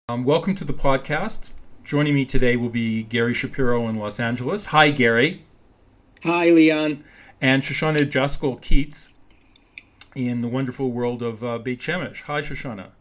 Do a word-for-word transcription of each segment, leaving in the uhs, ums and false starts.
Um, welcome to the podcast. Joining me today will be Gary Shapiro in Los Angeles. Hi, Gary. Hi, Leon. And Shoshana Jaskol-Keats in the wonderful world of uh, Beit Shemesh. Hi, Shoshana.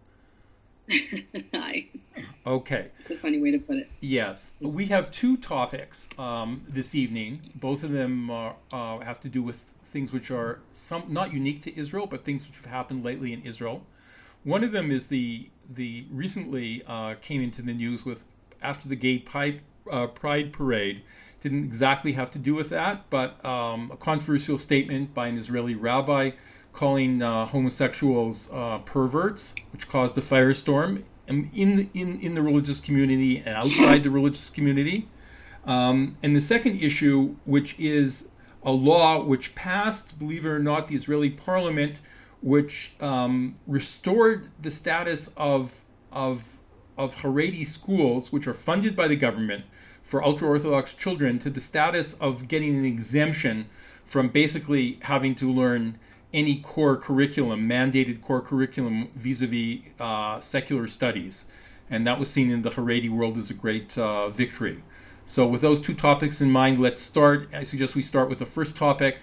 Hi. Okay. It's a funny way to put it. Yes. We have two topics um, this evening. Both of them are, uh, have to do with things which are some not unique to Israel, but things which have happened lately in Israel. One of them is the the recently uh, came into the news with after the gay pride, uh, pride parade. Didn't exactly have to do with that, but um, a controversial statement by an Israeli rabbi calling uh, homosexuals uh, perverts, which caused a firestorm in the, in in the religious community and outside the religious community. Um, and the second issue, which is a law which passed, believe it or not, the Israeli parliament, which um, restored the status of of of Haredi schools, which are funded by the government for ultra-Orthodox children, to the status of getting an exemption from basically having to learn any core curriculum, mandated core curriculum vis-a-vis uh, secular studies. And that was seen in the Haredi world as a great uh, victory. So with those two topics in mind, let's start. I suggest we start with the first topic.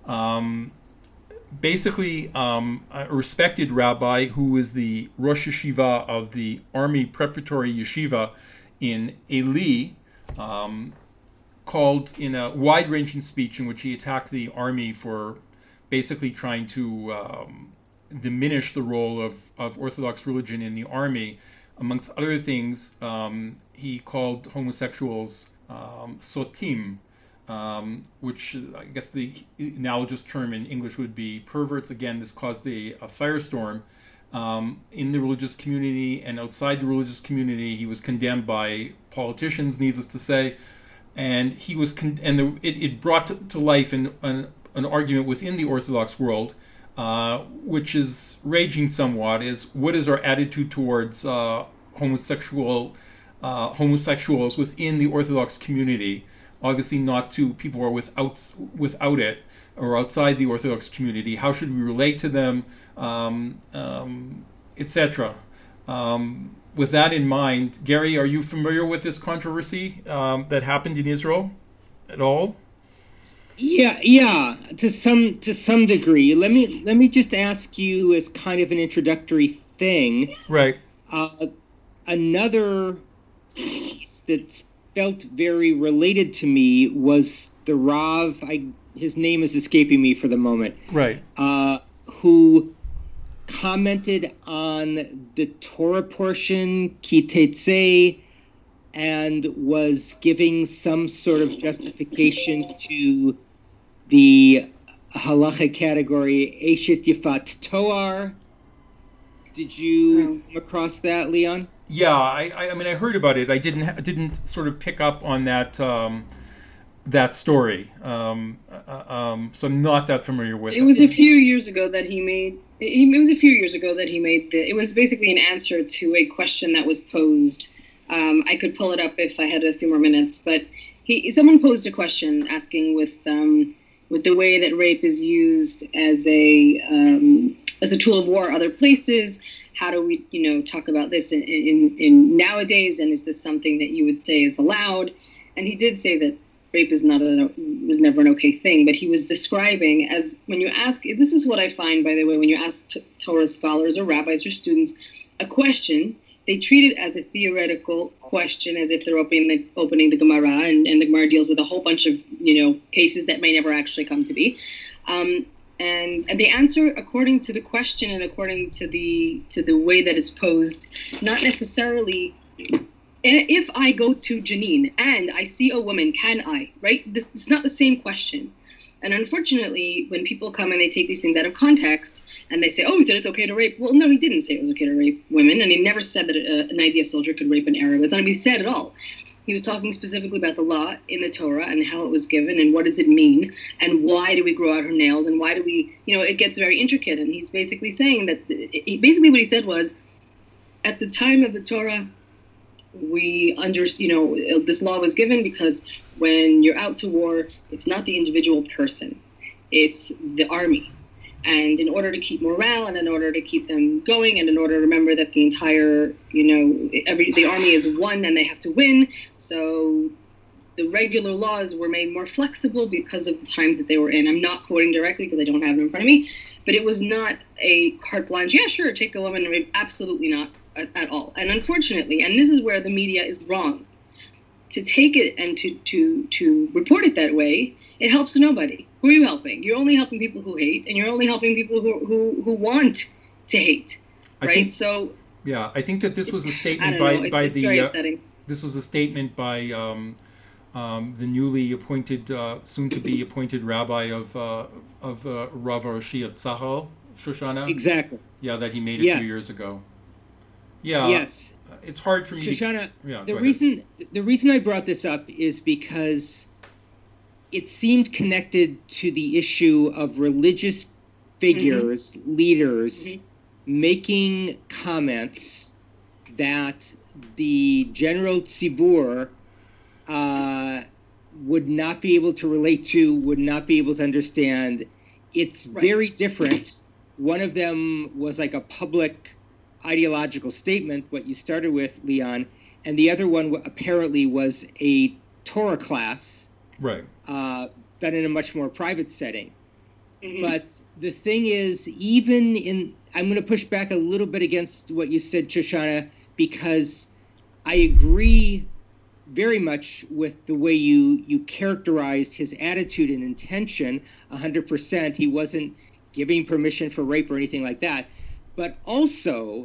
Um, Basically, um, a respected rabbi who is the Rosh Yeshiva of the Army Preparatory Yeshiva in Eli um, called in a wide-ranging speech in which he attacked the army for basically trying to um, diminish the role of, of Orthodox religion in the army. Amongst other things, um, he called homosexuals um, sotim, Um, which I guess the analogous term in English would be perverts. Again, this caused a, a firestorm um, in the religious community and outside the religious community. He was condemned by politicians, needless to say, and he was con- and the, it, it brought to, to life an, an an argument within the Orthodox world, uh, which is raging somewhat. Is what is our attitude towards uh, homosexual uh, homosexuals within the Orthodox community? Obviously not to people who are without without it or outside the Orthodox community. How should we relate to them, um, um, et cetera. Um, with that in mind, Gary, are you familiar with this controversy um, that happened in Israel at all? Yeah, yeah, to some to some degree. Let me let me just ask you as kind of an introductory thing. Right. Uh, another piece that's felt very related to me was the Rav, I, his name is escaping me for the moment, right? Uh, who commented on the Torah portion, Ki Tetzei, and was giving some sort of justification to the halacha category, Eshet Yifat Toar. Did you come across that, Leon? Yeah, I, I mean, I heard about it. I didn't, I didn't sort of pick up on that, um, that story. Um, uh, um, so I'm not that familiar with it. It was a few years ago that he made. It was a few years ago that he made the. It was basically an answer to a question that was posed. Um, I could pull it up if I had a few more minutes, but he, someone posed a question asking with, um, with the way that rape is used as a, um, as a tool of war other places. How do we, you know, talk about this in, in, in nowadays? And is this something that you would say is allowed? And he did say that rape is not a, was never an okay thing. But he was describing as when you ask, this is what I find, by the way, when you ask t- Torah scholars or rabbis or students a question, they treat it as a theoretical question, as if they're opening the, opening the Gemara, and, and the Gemara deals with a whole bunch of, you know, cases that may never actually come to be. Um, And, and they answer according to the question and according to the to the way that it's posed, not necessarily, if I go to Jenin and I see a woman, can I, right? This is not the same question. And unfortunately, when people come and they take these things out of context and they say, oh, he said it's okay to rape. Well, no, he didn't say it was okay to rape women. And he never said that a, an I D F soldier could rape an Arab. That's not what he said at all. He was talking specifically about the law in the Torah and how it was given and what does it mean and why do we grow out her nails and why do we, you know, it gets very intricate. And he's basically saying that, he, basically what he said was, at the time of the Torah, we under, you know, this law was given because when you're out to war, it's not the individual person, it's the army. And in order to keep morale, and in order to keep them going, and in order to remember that the entire, you know, every the army is one and they have to win, so the regular laws were made more flexible because of the times that they were in. I'm not quoting directly because I don't have it in front of me, but it was not a carte blanche. Yeah, sure, take a woman and rape. Absolutely not at, at all. And unfortunately, and this is where the media is wrong, to take it and to, to, to report it that way, it helps nobody. Who are you helping? You're only helping people who hate, and you're only helping people who who, who want to hate, I right? think, so yeah, I think that this was a statement I don't by know, it's, by it's the. very Uh, upsetting. this was a statement by um, um, the newly appointed, uh, soon-to-be appointed rabbi of uh, of uh, Rav Roshi of Tzahal, Shoshana. Exactly. Yeah, that he made a Yes. few years ago. Yeah. Yes. It's hard for me. Shoshana, to, yeah, the go ahead. reason the reason I brought this up is because it seemed connected to the issue of religious figures, mm-hmm. leaders, mm-hmm. making comments that the general tzibur uh, would not be able to relate to, would not be able to understand. It's right. very different. One of them was like a public ideological statement, what you started with, Leon, and the other one apparently was a Torah class, right? Uh, done in a much more private setting. Mm-hmm. But the thing is, even in, I'm going to push back a little bit against what you said, Shoshana, because I agree very much with the way you, you characterized his attitude and intention, one hundred percent. He wasn't giving permission for rape or anything like that. But also,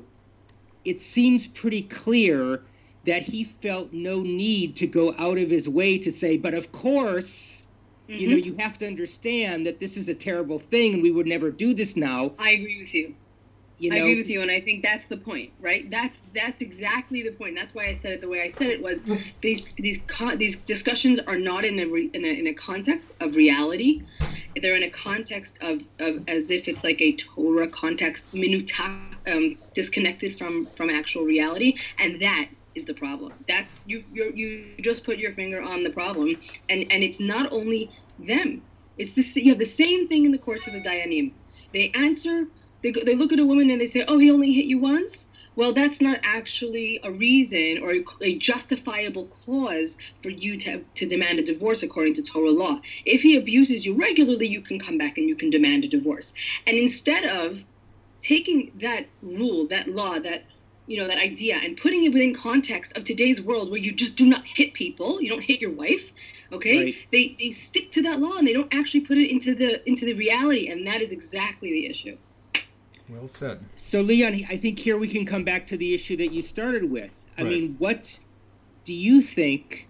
it seems pretty clear that he felt no need to go out of his way to say, but of course, mm-hmm. you know, you have to understand that this is a terrible thing and we would never do this now. I agree with you. You know, I agree with you, and I think that's the point, right? That's that's exactly the point. That's why I said it the way I said it was these these these discussions are not in a re, in a in a context of reality. They're in a context of, of as if it's like a Torah context, minuta, um, disconnected from from actual reality, and that is the problem. That's you you you just put your finger on the problem, and and it's not only them. It's the you have the same thing in the courts of the Dayanim. They answer. They, they look at a woman and they say, oh, he only hit you once? Well, that's not actually a reason or a justifiable cause for you to, to demand a divorce according to Torah law. If he abuses you regularly, you can come back and you can demand a divorce. And instead of taking that rule, that law, that you know, that idea and putting it within context of today's world where you just do not hit people, you don't hit your wife, okay? Right. They they stick to that law and they don't actually put it into the into the reality, and that is exactly the issue. Well said. So, Leon, I think here we can come back to the issue that you started with. I right. mean, what do you think?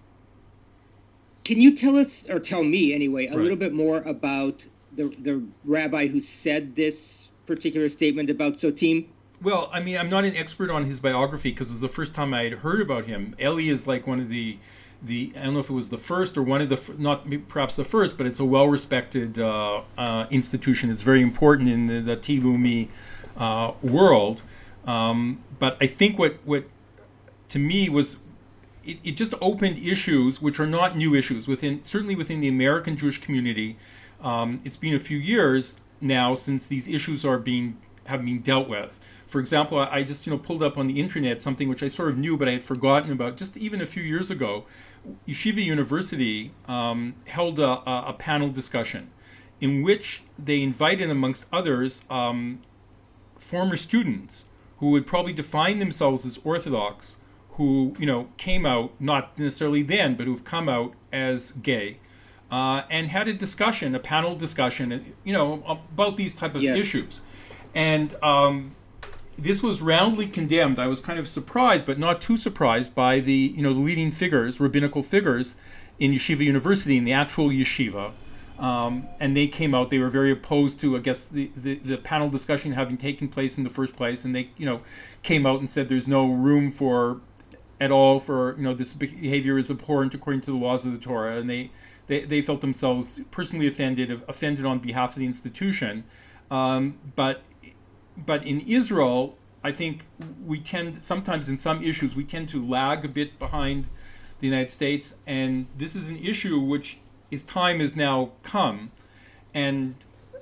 Can you tell us, or tell me anyway, a right. little bit more about the the rabbi who said this particular statement about Sotim? Well, I mean, I'm not an expert on his biography because it was the first time I had heard about him. Eli is like one of the, the I don't know if it was the first or one of the, not perhaps the first, but it's a well-respected uh, uh, institution. It's very important in the, the Tilumi uh, world. Um, but I think what, what to me was, it, it just opened issues which are not new issues within, certainly within the American Jewish community. Um, it's been a few years now since these issues are being have been dealt with. For example, I just you know pulled up on the internet something which I sort of knew but I had forgotten about just even a few years ago. Yeshiva University um, held a, a panel discussion in which they invited, amongst others, um, former students who would probably define themselves as Orthodox, who you know came out, not necessarily then, but who've come out as gay, uh, and had a discussion, a panel discussion, you know, about these type of yes. issues. And um, this was roundly condemned. I was kind of surprised, but not too surprised, by the you know the leading figures, rabbinical figures in Yeshiva University, in the actual yeshiva. Um, and they came out. They were very opposed to, I guess, the, the, the panel discussion having taken place in the first place. And they, you know, came out and said there's no room for, at all, for you know this behavior is abhorrent according to the laws of the Torah. And they they, they felt themselves personally offended, offended on behalf of the institution. Um, but But in Israel, I think we tend, sometimes in some issues, we tend to lag a bit behind the United States. And this is an issue which, its time has now come. And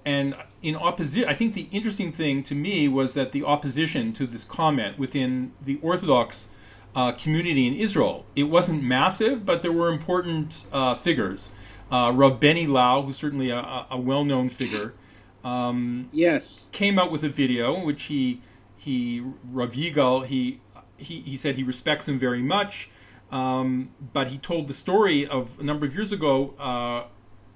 and in opposition, I think the interesting thing to me was that the opposition to this comment within the Orthodox uh, community in Israel, it wasn't massive, but there were important uh, figures. Uh, Rav Benny Lau, who's certainly a, a well-known figure, um, yes, came out with a video in which he he Rav Yigal he he he said he respects him very much, um, but he told the story of a number of years ago. Uh,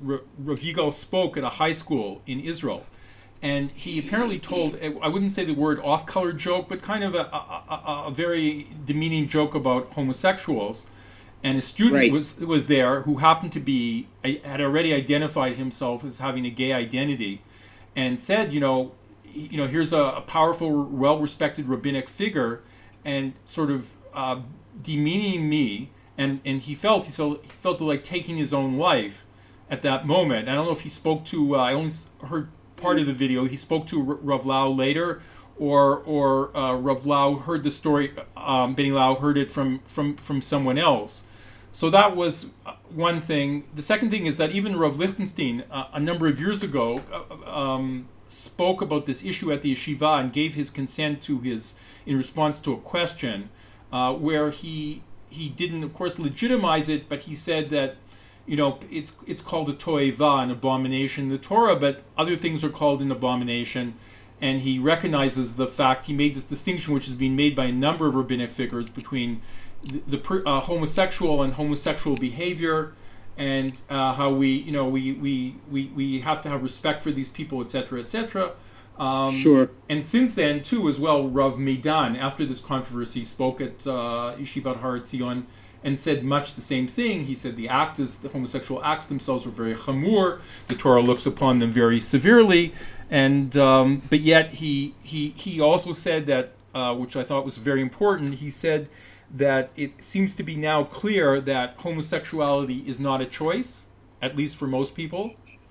Rav Yigal spoke at a high school in Israel, and he apparently told, I wouldn't say the word off-color joke, but kind of a, a, a, a very demeaning joke about homosexuals. And a student right. was was there who happened to be, had already identified himself as having a gay identity, and said, you know, you know, here's a, a powerful, well-respected rabbinic figure, and sort of uh, demeaning me, and, and he felt he felt he felt like taking his own life at that moment. I don't know if he spoke to, uh, I only heard part of the video, he spoke to R- Rav Lau later, or or uh, Rav Lau heard the story, um, Benny Lau heard it from, from, from someone else. So that was one thing. The second thing is that even Rav Lichtenstein, uh, a number of years ago, uh, um, spoke about this issue at the yeshiva and gave his consent to his, in response to a question, uh, where he he didn't, of course, legitimize it, but he said that, you know, it's it's called a toeva, an abomination in the Torah, but other things are called an abomination. And he recognizes the fact, he made this distinction, which has been made by a number of rabbinic figures, between the, the uh, homosexual and homosexual behavior, and uh, how we, you know, we, we, we, we have to have respect for these people, et cetera, et cetera. Um, sure. And since then, too, as well, Rav Meidan, after this controversy, spoke at uh, Yeshivat Har Etzion, and said much the same thing. He said the act is, the homosexual acts themselves were very chamur. The Torah looks upon them very severely, and um, but yet he he he also said that, uh, which I thought was very important. He said that it seems to be now clear that homosexuality is not a choice, at least for most people.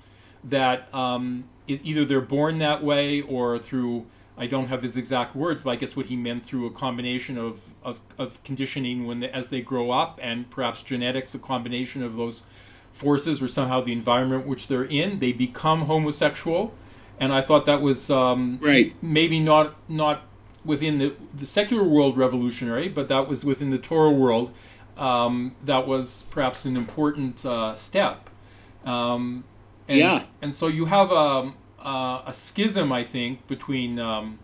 That um, it, either they're born that way, or through, I don't have his exact words, but I guess what he meant through a combination of, of, of conditioning when they, as they grow up, and perhaps genetics, a combination of those forces, or somehow the environment which they're in, they become homosexual. And I thought that was um, right. maybe not not within the, the secular world revolutionary, but that was within the Torah world. Um, that was perhaps an important uh, step. Um, and, yeah. And so you have a... Uh, a schism, I think, between um,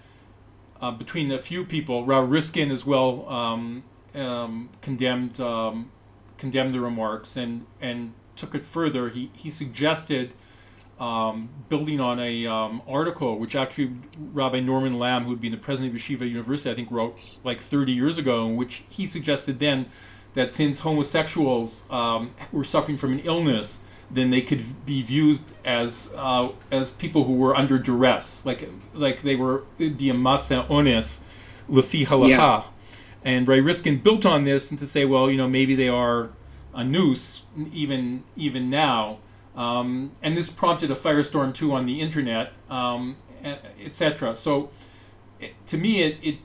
uh, between a few people. Rav Riskin as well um, um, condemned um, condemned the remarks and and took it further. He he suggested, um, building on a um, article which actually Rabbi Norman Lamb, who had been the president of Yeshiva University, I think wrote like thirty years ago, in which he suggested then that since homosexuals um, were suffering from an illness, then they could be viewed as uh, as people who were under duress, like like they were, it'd be a masa ones lefi halacha. Yeah. And Ray Riskin built on this and to say, well, you know, maybe they are a noose even even now. Um, and this prompted a firestorm too on the internet, um, et cetera. So to me, it it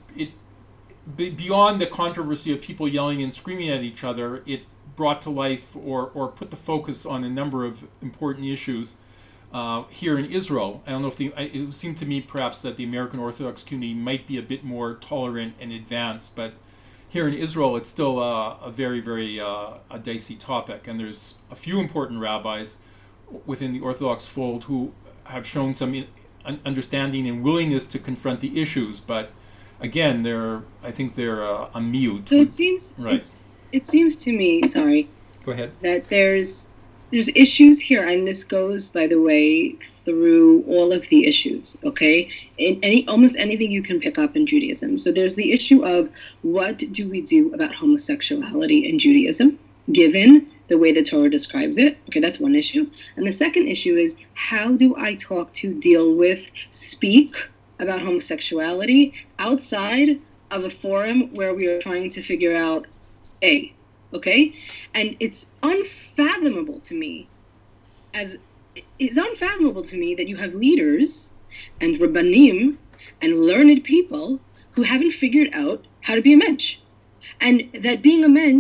it beyond the controversy of people yelling and screaming at each other, it brought to life or, or put the focus on a number of important issues uh, here in Israel. I don't know if the, it seemed to me perhaps that the American Orthodox community might be a bit more tolerant and advanced, but here in Israel it's still a, a very, very uh, a dicey topic. And there's a few important rabbis within the Orthodox fold who have shown some in, understanding and willingness to confront the issues, but again, they're I think they're uh, a mute. So it seems right. It's, It seems to me, sorry, go ahead, that there's there's issues here, and this goes, by the way, through all of the issues. Okay, in any almost anything you can pick up in Judaism. So there's the issue of what do we do about homosexuality in Judaism, given the way the Torah describes it. Okay, that's one issue, and the second issue is how do I talk to, deal with, speak about homosexuality outside of a forum where we are trying to figure out A, okay? And it's unfathomable to me, as it's unfathomable to me that you have leaders and rabbanim and learned people who haven't figured out how to be a mensch. And that being a mensch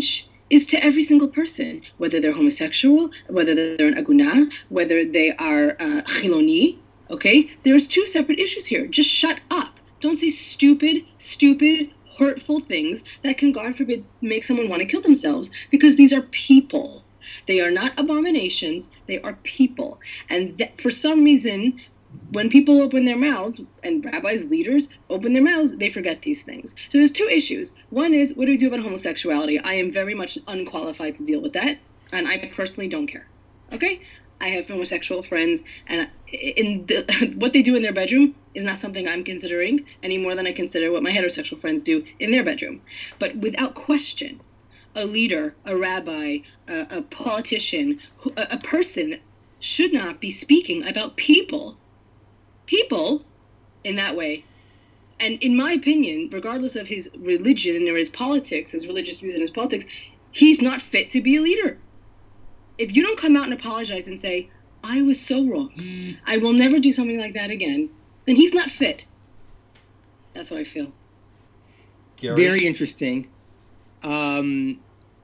is to every single person, whether they're homosexual, whether they're an agunah, whether they are uh, chiloni, okay? There's two separate issues here. Just shut up. Don't say stupid, stupid, hurtful things that can, God forbid, make someone want to kill themselves, because these are people. They are not abominations. They are people. And th- for some reason, when people open their mouths, and rabbis, leaders open their mouths, they forget these things. So there's two issues. One is, what do we do about homosexuality? I am very much unqualified to deal with that, and I personally don't care. Okay? I have homosexual friends, and in the, what they do in their bedroom is not something I'm considering any more than I consider what my heterosexual friends do in their bedroom. But without question, a leader, a rabbi, a, a politician, a, a person should not be speaking about people people in that way. And in my opinion, regardless of his religion or his politics, his religious views and his politics, he's not fit to be a leader. If you don't come out and apologize and say, I was so wrong, I will never do something like that again, then he's not fit. That's how I feel. Gary? Very interesting. Um,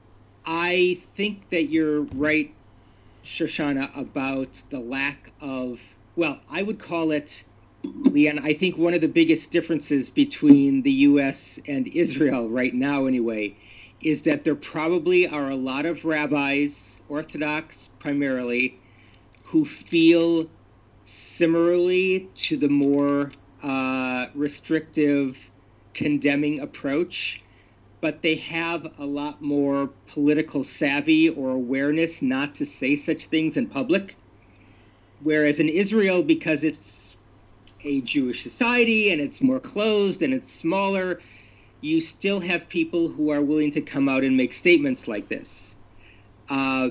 I think that you're right, Shoshana, about the lack of, well, I would call it, Leon, I think one of the biggest differences between the U S and Israel right now anyway, is that there probably are a lot of rabbis, Orthodox primarily, who feel similarly to the more uh, restrictive, condemning approach, but they have a lot more political savvy or awareness not to say such things in public. Whereas in Israel, because it's a Jewish society and it's more closed and it's smaller, you still have people who are willing to come out and make statements like this. Uh,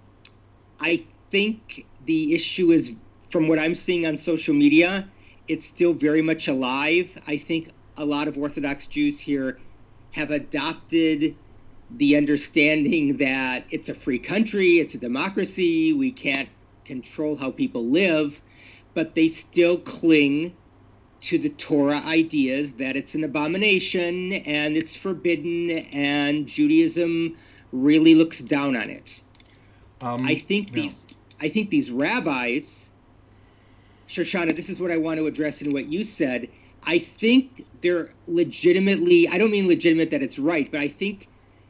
I think the issue is, from what I'm seeing on social media, it's still very much alive. I think a lot of Orthodox Jews here have adopted the understanding that it's a free country, it's a democracy, we can't control how people live, but they still cling to the Torah ideas that it's an abomination and it's forbidden, and Judaism really looks down on it. Um, I think no. these I think these rabbis, Shoshana, this is what I want to address in what you said. I think they're legitimately, I don't mean legitimate that it's right, but I think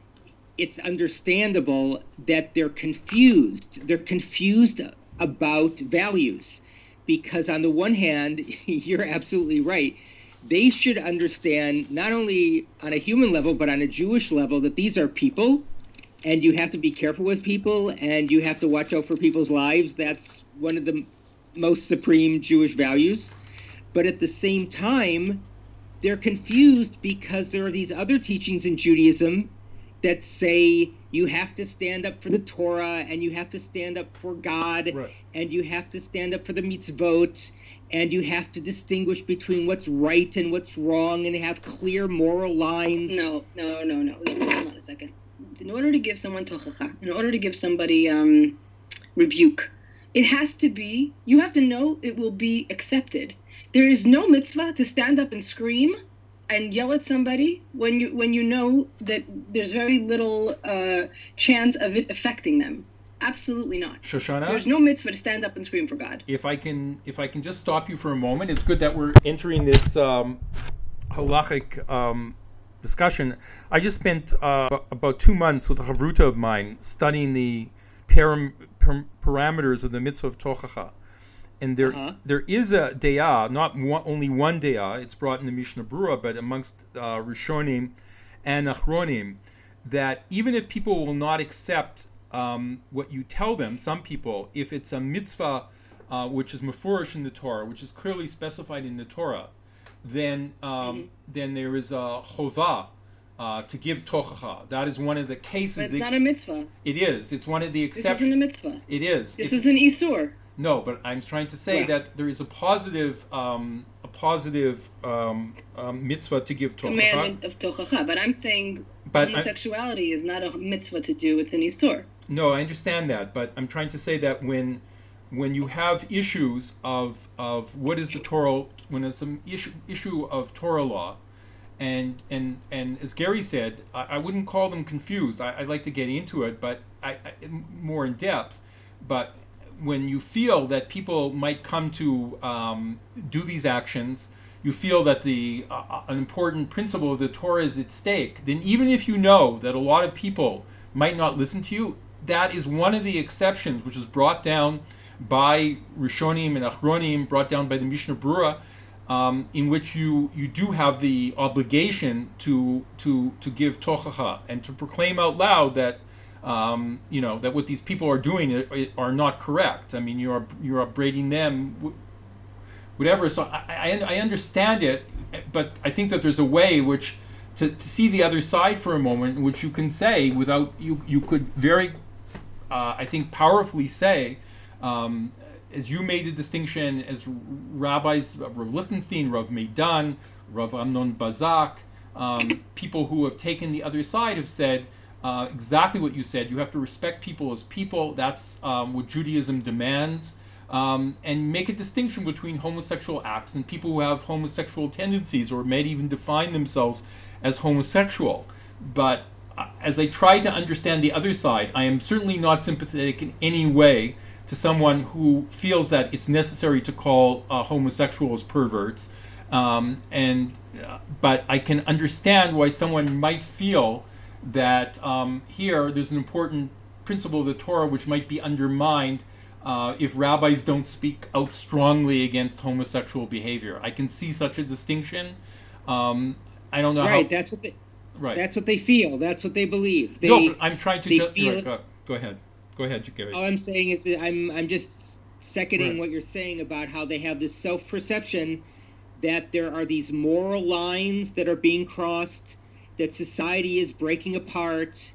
it's understandable that they're confused. They're confused about values, because on the one hand, you're absolutely right. They should understand, not only on a human level, but on a Jewish level, that these are people, and you have to be careful with people, and you have to watch out for people's lives. That's one of the most supreme Jewish values. But at the same time, they're confused because there are these other teachings in Judaism that say you have to stand up for the Torah, and you have to stand up for God, right, and you have to stand up for the mitzvot, and you have to distinguish between what's right and what's wrong, and have clear moral lines. No, no, no, no. Hold on a second. In order to give someone tochacha, in order to give somebody um, rebuke, it has to be, you have to know it will be accepted. There is no mitzvah to stand up and scream and yell at somebody when you when you know that there's very little uh, chance of it affecting them. Absolutely not. Shoshana, there's no mitzvah to stand up and scream for God. If I can, if I can just stop you for a moment, it's good that we're entering this um, halachic um, discussion. I just spent uh, about two months with a chavruta of mine studying the param- per- parameters of the mitzvah of tochacha. And there, uh-huh. there is a de'ah, not one, only one de'ah, it's brought in the Mishnah Berurah, but amongst uh, Rishonim and Achronim, that even if people will not accept um, what you tell them, some people, if it's a mitzvah uh, which is mefurish in the Torah, which is clearly specified in the Torah, then um, mm-hmm. then there is a chovah uh, to give tochacha. That is one of the cases. But it's ex- not a mitzvah. It is. It's one of the exceptions. This isn't a mitzvah. It is. This it's, is an isur. No, but I'm trying to say yeah. that there is a positive, um, a positive um, um, mitzvah to give tochacha. Commandment of tochacha, but I'm saying but homosexuality I, is not a mitzvah to do; it's an isur. No, I understand that, but I'm trying to say that when, when you have issues of of what is the Torah, when it's an issue issue of Torah law, and and and as Gary said, I, I wouldn't call them confused. I, I'd like to get into it, but I, I more in depth. But when you feel that people might come to um, do these actions, you feel that the uh, an important principle of the Torah is at stake, then even if you know that a lot of people might not listen to you, that is one of the exceptions, which is brought down by Rishonim and Achronim, brought down by the Mishnah Berurah, um, in which you, you do have the obligation to to to give tochacha and to proclaim out loud that um, you know that what these people are doing are, are not correct. I mean, you are you're upbraiding them, whatever. So I, I I understand it, but I think that there's a way which to, to see the other side for a moment, in which you can say without you you could very uh, I think powerfully say. Um, as you made the distinction, as rabbis, Rav Lichtenstein, Rav Meidan, Rav Amnon Bazak, um, people who have taken the other side have said uh, exactly what you said. You have to respect people as people. That's um, what Judaism demands. Um, and make a distinction between homosexual acts and people who have homosexual tendencies or may even define themselves as homosexual. But uh, as I try to understand the other side, I am certainly not sympathetic in any way to someone who feels that it's necessary to call uh, homosexuals perverts, um, and uh, but I can understand why someone might feel that um, here there's an important principle of the Torah which might be undermined uh, if rabbis don't speak out strongly against homosexual behavior. I can see such a distinction. Um, I don't know right, how. That's what they. Right. That's what they feel. That's what they believe. They, no, but I'm trying to. They Ju- feel right, go, go ahead. Go ahead, Gary. All I'm saying is that I'm I'm just seconding Right. what you're saying about how they have this self-perception that there are these moral lines that are being crossed, that society is breaking apart.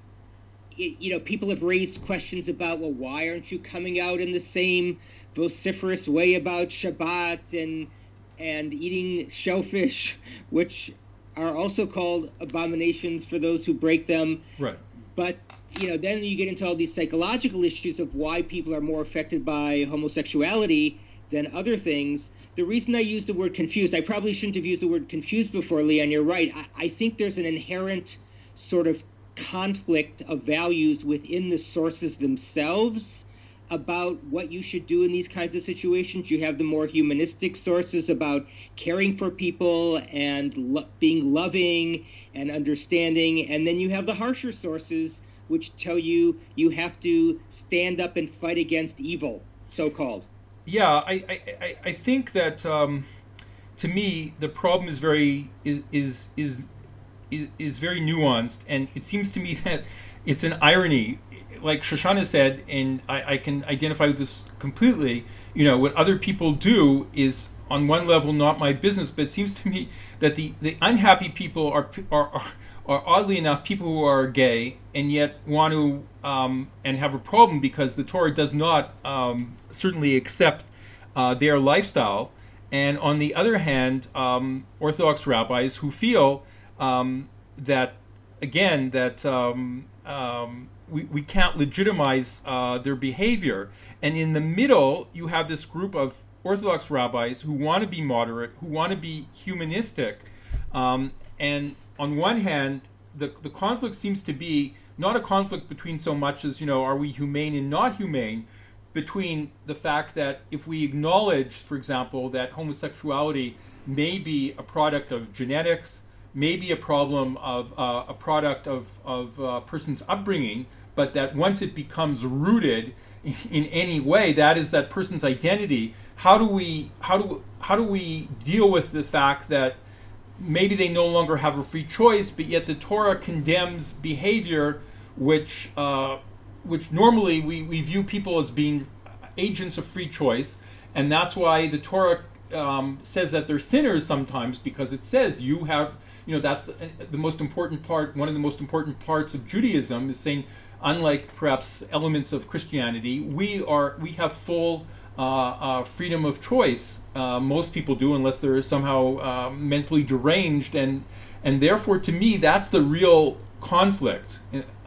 It, you know, people have raised questions about, well, why aren't you coming out in the same vociferous way about Shabbat and and eating shellfish, which are also called abominations for those who break them. Right. But you know, then you get into all these psychological issues of why people are more affected by homosexuality than other things. The reason I used the word confused, I probably shouldn't have used the word confused before, Leon, you're right. I, I think there's an inherent sort of conflict of values within the sources themselves about what you should do in these kinds of situations. You have the more humanistic sources about caring for people and lo- being loving and understanding, and then you have the harsher sources which tell you you have to stand up and fight against evil, so-called. Yeah, I, I, I think that um, to me the problem is very is is is is is very nuanced, and it seems to me that it's an irony, like Shoshana said, and I, I can identify with this completely. You know, what other people do is on one level not my business, but it seems to me that the, the unhappy people are are. are are oddly enough people who are gay and yet want to um, and have a problem because the Torah does not um, certainly accept uh, their lifestyle. And on the other hand, um, Orthodox rabbis who feel um, that, again, that um, um, we, we can't legitimize uh, their behavior. And in the middle, you have this group of Orthodox rabbis who want to be moderate, who want to be humanistic, um, and on one hand, the the conflict seems to be not a conflict between so much as, you know, are we humane and not humane, between the fact that if we acknowledge, for example, that homosexuality may be a product of genetics, may be a problem of uh, a product of, of a person's upbringing, but that once it becomes rooted in, in any way, that is that person's identity, how do we how do how do we deal with the fact that maybe they no longer have a free choice, but yet the Torah condemns behavior which uh, which normally we, we view people as being agents of free choice, and that's why the Torah um, says that they're sinners sometimes, because it says you have, you know, that's the, the most important part, one of the most important parts of Judaism is saying, unlike perhaps elements of Christianity, we are we have full Uh, uh, freedom of choice. Uh, most people do, unless they're somehow uh, mentally deranged, and and therefore, to me, that's the real conflict.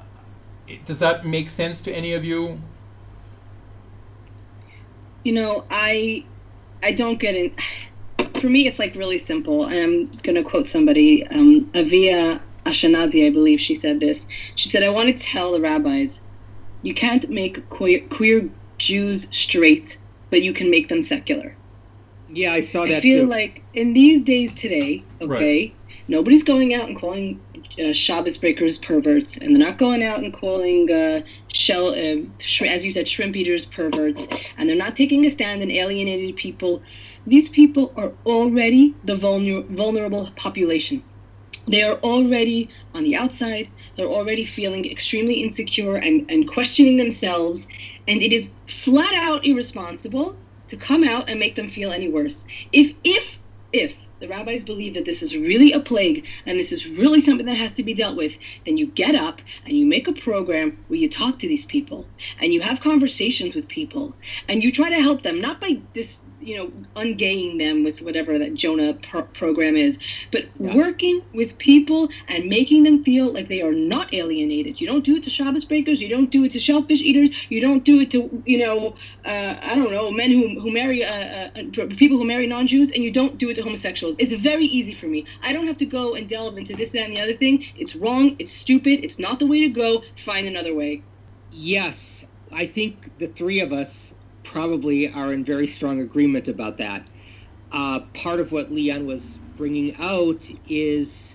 Does that make sense to any of you? You know, I I don't get it. for me, it's like really simple. And I'm going to quote somebody, um, Avia Ashkenazi, I believe she said this. She said, I want to tell the rabbis, you can't make queer, queer Jews straight, but you can make them secular. Yeah, I saw that I feel too. like in these days today, okay, Right. nobody's going out and calling uh, Shabbos breakers perverts, and they're not going out and calling uh, shell, uh, sh- as you said, shrimp eaters perverts, and they're not taking a stand and alienated people. These people are already the vulner- vulnerable population. They are already on the outside. They're already feeling extremely insecure and, and questioning themselves, and it is flat out irresponsible to come out and make them feel any worse. If, if, if the rabbis believe that this is really a plague and this is really something that has to be dealt with, then you get up and you make a program where you talk to these people and you have conversations with people and you try to help them, not by this, you know, ungaying them with whatever that Jonah pro- program is, but Yeah. working with people and making them feel like they are not alienated. You don't do it to Shabbos breakers. You don't do it to shellfish eaters. You don't do it to, you know, uh, I don't know, men who who marry, uh, uh, people who marry non-Jews, and you don't do it to homosexuals. It's very easy for me. I don't have to go and delve into this, that, and the other thing. It's wrong. It's stupid. It's not the way to go. Find another way. Yes, I think the three of us probably are in very strong agreement about that. Uh, part of what Leon was bringing out is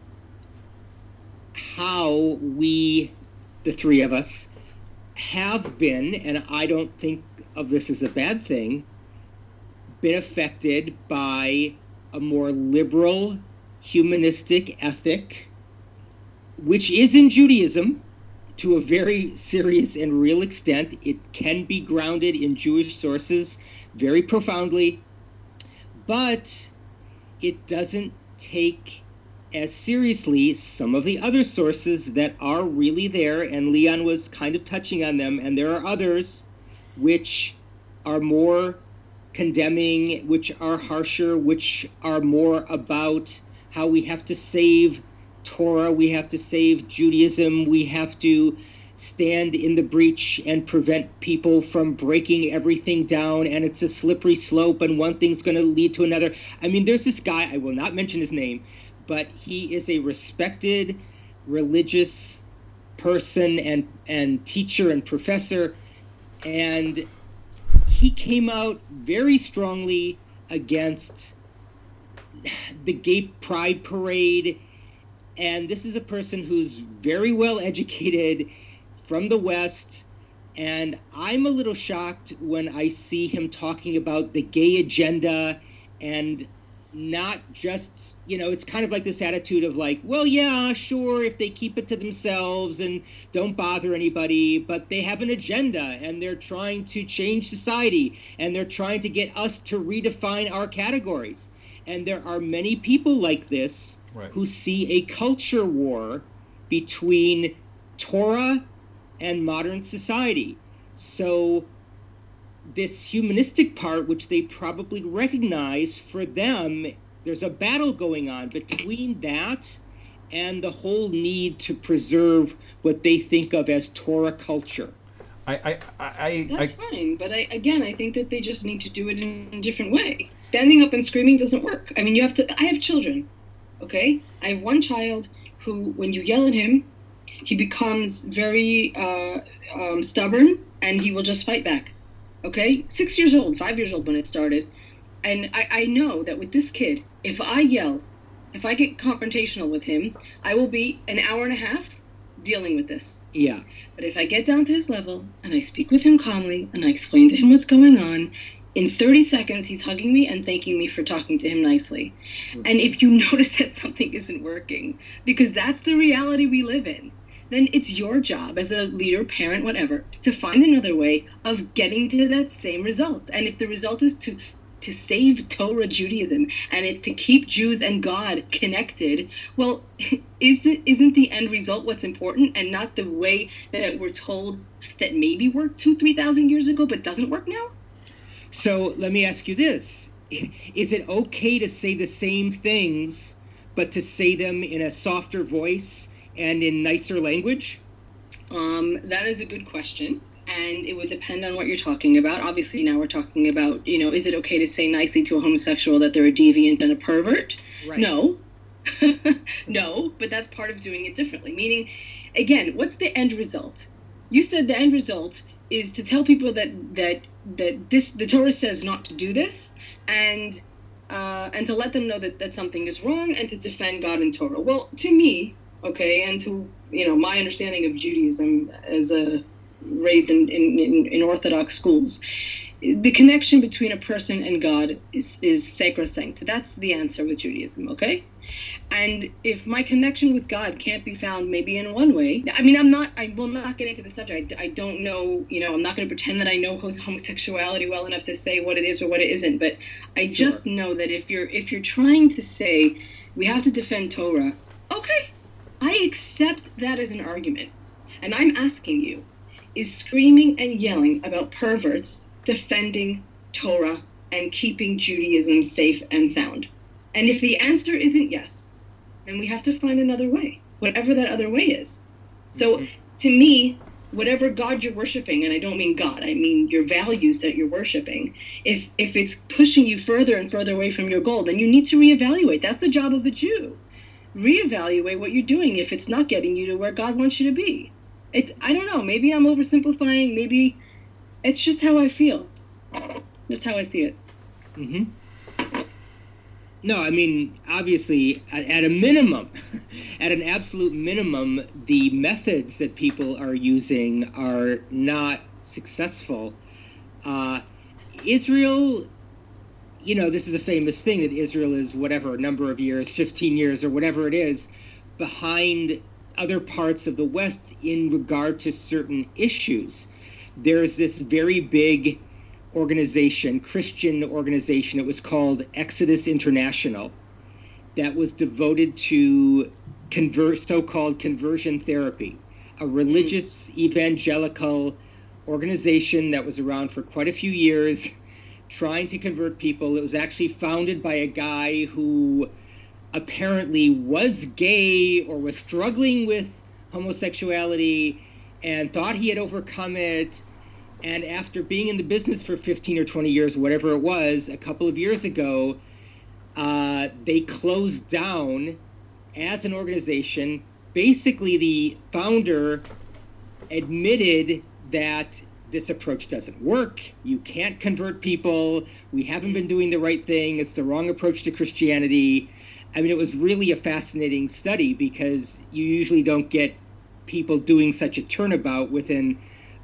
how we, the three of us, have been, and I don't think of this as a bad thing, been affected by a more liberal, humanistic ethic, which is in Judaism, to a very serious and real extent. It can be grounded in Jewish sources very profoundly, but it doesn't take as seriously some of the other sources that are really there, and Leon was kind of touching on them, and there are others which are more condemning, which are harsher, which are more about how we have to save Torah, we have to save Judaism, we have to stand in the breach and prevent people from breaking everything down, and it's a slippery slope and one thing's going to lead to another. I mean, there's this guy, I will not mention his name, but he is a respected religious person and and teacher and professor, and he came out very strongly against the gay pride parade. And this is a person who's very well educated from the West, and I'm a little shocked when I see him talking about the gay agenda, and not just, you know, it's kind of like this attitude of like, well, yeah, sure, if they keep it to themselves and don't bother anybody, but they have an agenda and they're trying to change society and they're trying to get us to redefine our categories. And there are many people like this Right. who see a culture war between Torah and modern society. So this humanistic part, which they probably recognize, for them, there's a battle going on between that and the whole need to preserve what they think of as Torah culture. I, I, I, That's I, fine, but I, again, I think that they just need to do it in a different way. Standing up and screaming doesn't work. I mean, you have to. I have children, okay? I have one child who, when you yell at him, he becomes very uh, um, stubborn, and he will just fight back. Okay, six years old, five years old when it started, and I, I know that with this kid, if I yell, if I get confrontational with him, I will be an hour and a half dealing with this. Yeah. But if I get down to his level and I speak with him calmly and I explain to him what's going on, in thirty seconds he's hugging me and thanking me for talking to him nicely. Mm-hmm. And if you notice that something isn't working, because that's the reality we live in, then it's your job as a leader, parent, whatever, to find another way of getting to that same result. And if the result is to to save Torah Judaism and it to keep Jews and God connected, well, is the, isn't the end result what's important, and not the way that we're told that maybe worked two, three thousand years ago but doesn't work now? So let me ask you this. Is it okay to say the same things, but to say them in a softer voice and in nicer language? Um, that is a good question. And it would depend on what you're talking about. Obviously, now we're talking about, you know, is it okay to say nicely to a homosexual that they're a deviant and a pervert? Right. No. No, but that's part of doing it differently. Meaning, again, what's the end result? You said the end result is to tell people that that that this the Torah says not to do this, and uh, and to let them know that, that something is wrong, and to defend God and Torah. Well, to me, okay, and to, you know, my understanding of Judaism as a raised in, in, in Orthodox schools, the connection between a person and God is, is sacrosanct. That's the answer with Judaism, okay? And if my connection with God can't be found maybe in one way, I mean, I'm not, I will not get into the subject. I, I don't know, you know, I'm not going to pretend that I know homosexuality well enough to say what it is or what it isn't, but I Sure. just know that if you're, if you're trying to say we have to defend Torah, okay, I accept that as an argument. And I'm asking you, is screaming and yelling about perverts defending Torah and keeping Judaism safe and sound? And if the answer isn't yes, then we have to find another way, whatever that other way is. So Mhm. to me, whatever God you're worshiping, and I don't mean God, I mean your values that you're worshiping, if if it's pushing you further and further away from your goal, then you need to reevaluate. That's the job of a Jew. Reevaluate what you're doing if it's not getting you to where God wants you to be. It's, I don't know, maybe I'm oversimplifying, maybe it's just how I feel. Just how I see it. Mm-hmm. No, I mean, obviously, at, at a minimum, at an absolute minimum, the methods that people are using are not successful. Uh, Israel, you know, this is a famous thing that Israel is whatever number of years, fifteen years or whatever it is, behind other parts of the West in regard to certain issues. There's this very big organization, Christian organization, it was called Exodus International, that was devoted to convert, so-called conversion therapy, a religious evangelical organization that was around for quite a few years, trying to convert people. It was actually founded by a guy who apparently was gay or was struggling with homosexuality and thought he had overcome it. And after being in the business for fifteen or twenty years, whatever it was, a couple of years ago, uh, they closed down as an organization. Basically, the founder admitted that this approach doesn't work. You can't convert people. We haven't been doing the right thing. It's the wrong approach to Christianity. I mean, it was really a fascinating study because you usually don't get people doing such a turnabout within